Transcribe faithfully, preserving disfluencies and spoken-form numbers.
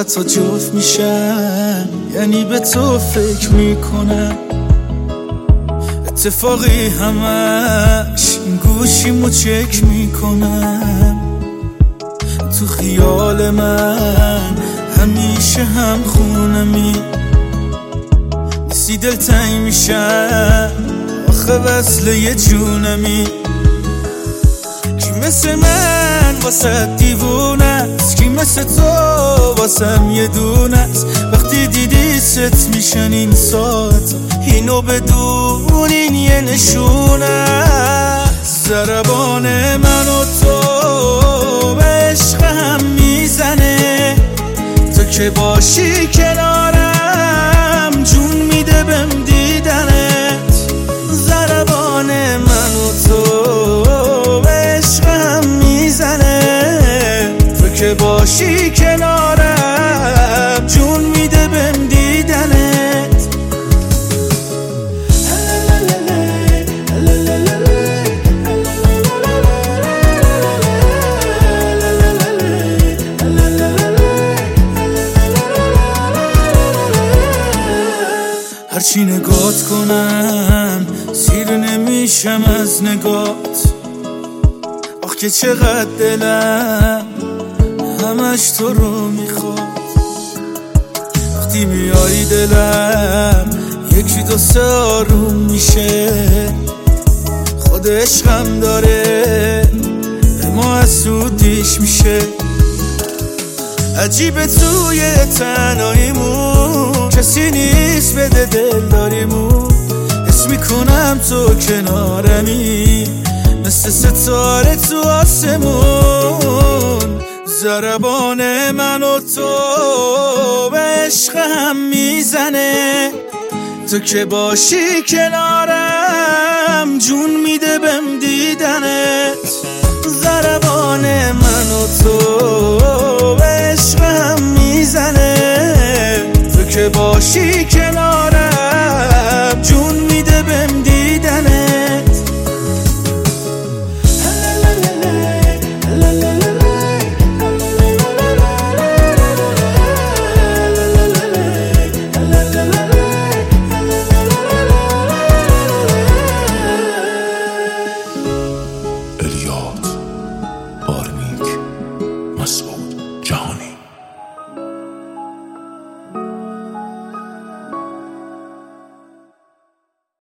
حتی جفت میشن، یعنی به تو فکر میکنم. اتفاقی همش این گوشیمو چک میکنم. تو خیال من همیشه هم خونمی، نیستی دلتنگ میشم آخه وصل یه جونمی. کی مثل من واسه دیوونه است، کی مثل تو واسم یه دونه است. وقتی دیدی ست میشن این ساعت، اینو بدونین یه نشونه است. ضربان من و تو به عشق هم میزنه، تو که باشی کنارم جون میده بهم دیدنت. ضربان من و تو به عشق هم میزنه، تو که باشی کنارم جون میده بهم دیدنت. هرچی نگات کنم سیر نمیشم از نگات. آخ که چقدر دلم همش تو رو میخواد. وقتی میای دلم یکی دو سه آروم میشه. خود عشقم داره ما از سودیش میشه. عجیبه توی تنهاییمون کسی نیست بده دل داریمون. حس میکنم تو کنارمی مثل ستاره تو آسمون. ضربان من و تو به عشق هم میزنه، تو که باشی کنارم جون میده بهم دیدنت. ضربان من و تو به عشق هم میزنه، تو که باشی